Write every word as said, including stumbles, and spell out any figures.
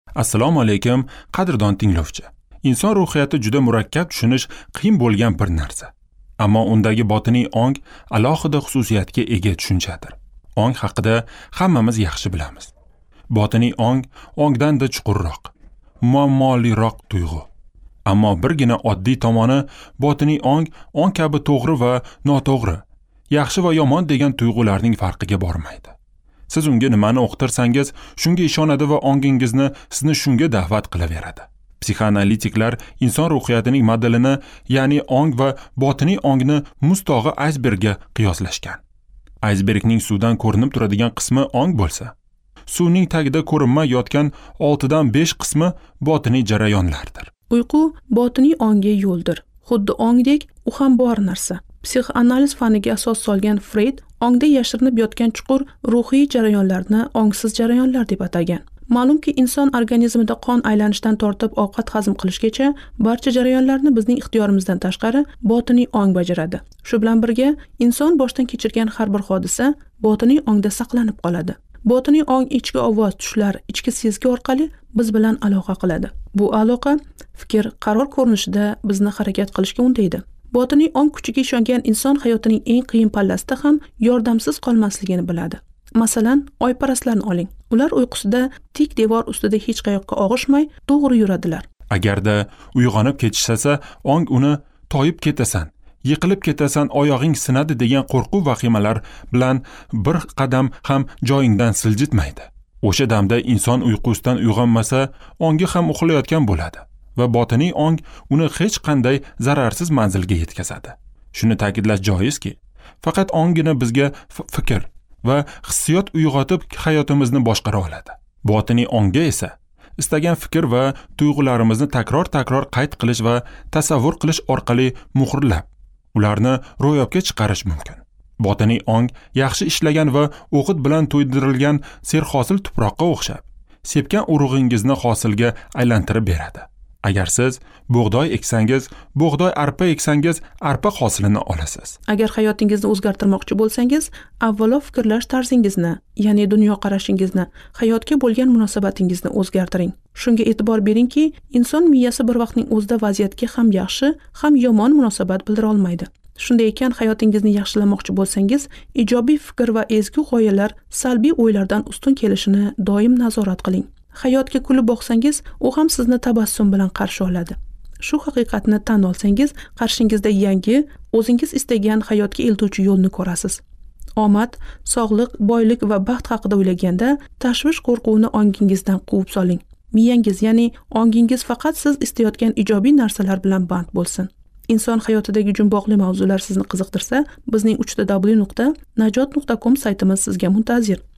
Assalomu alaykum, qadrdon tinglovchi. Inson ruhiyati juda murakkab tushunish qiyin bo'lgan bir narsa. Ammo undagi botiniy ong alohida xususiyatga ega tushunchadir. Ong haqida hammamiz yaxshi bilamiz. Botiniy ong ongdan-da chuqurroq, muammoliroq tuyg'u. Ammo birgina oddiy tomoni botiniy ong ong kabi to'g'ri va noto'g'ri, yaxshi va yomon degan tuyg'ularning farqiga bormaydi. Siz unga nimani o'qitirsangiz, shunga ishonadi va ongingizni sizni shunga da'vat qilaveradi. Psixoanalitiklar inson ruhiyatining modelini, ya'ni ong va botiniy ongni mustog'i aysbergga qiyoslashgan. Aysbergning suvdan ko'rinib turadigan qismi ong bo'lsa, suvning tagida ko'rinmay yotgan oltidan besh qismi botiniy jarayonlardir. Uyqu botiniy ongga yo'ldir. Xuddi ongdek, u ham bor narsa. Psixoanaliz faniga asos solgan Freyd ongda yashirinib yotgan chuqur ruhiy jarayonlarni ongsiz jarayonlar deb atagan. Ma'lumki, inson organizmida qon aylanishdan tortib ovqat hazm qilishgacha barcha jarayonlarni bizning ixtiyorimizdan tashqari botiniy ong bajaradi. Shu bilan birga, inson boshdan kechirgan har bir hodisa botiniy ongda saqlanib qoladi. Botiniy ong ichki ovoz, tushlar, ichki sezgi orqali biz bilan aloqa qiladi. Bu aloqa fikr, qaror ko'rinishida bizni harakat qilishga undaydi. Botiniy ong kuchiga ishongan inson hayotining eng qiyin pallasida ham yordamsiz qolmasligini biladi. Masalan, oyparastlarni oling. Ular uyqusida tik devor ustida hech qayoqqa og'ishmay to'g'ri yuradilar. Agarda uyg'onib ketishsa, ong uni toyib ketasan, yiqilib ketasan, oyog'ing sinadi degan qo'rquv vahimalar bilan bir qadam ham joyingdan siljitmaydi. O'sha damda inson uyqusidan uyg'onmasa, ongi ham uxlayotgan bo'ladi va botiniy ong uni hech qanday zararsiz manzilga yetkazadi. Shuni ta'kidlash joizki, faqat ongina bizga fikr va hissiyot uyg'otib hayotimizni boshqara oladi. Botiniy ongga esa istagan fikr va tuyg'ularimizni takror-takror qayd qilish va tasavvur qilish orqali muhrlab, ularni ro'yobga chiqarish mumkin. Botiniy ong yaxshi ishlagan va o'g'it bilan to'ydirilgan serhosil tuproqqa o'xshab, sepgan urug'ingizni hosilga aylantirib beradi. Agar siz bug'doy eksangiz, bug'doy arpa eksangiz, arpa hosilini olasiz. Agar hayotingizni o'zgartirmoqchi bo'lsangiz, avvalo fikrlash tarzingizni, ya'ni dunyoqarashingizni, hayotga bo'lgan munosabatingizni o'zgartiring. Shunga e'tibor beringki, inson miyasi bir vaqtning o'zida vaziyatga ham yaxshi, ham yomon munosabat bildira olmaydi. Shunday ekan, hayotingizni yaxshilamoqchi bo'lsangiz, ijobiy fikr va ezgu g'oyalar salbiy o'ylardan ustun kelishini doim nazorat qiling. Hayotga kulib boqsangiz, u ham sizni tabassum bilan qarshi oladi. Shu haqiqatni tan olsangiz, qarshingizda yangi, o'zingiz istagan hayotga eltuvchi yo'lni ko'rasiz. Omad, sog'lik, boylik va baxt haqida o'ylaganda, tashvish qo'rquvni ongingizdan quvib soling. Miyangiz, ya'ni ongingiz faqat siz istayotgan ijobiy narsalar bilan band bo'lsin. Inson hayotidagi jumboqli mavzular sizni qiziqtirsa, bizning uch w nuqta najot nuqta com saytimiz sizga muntazir.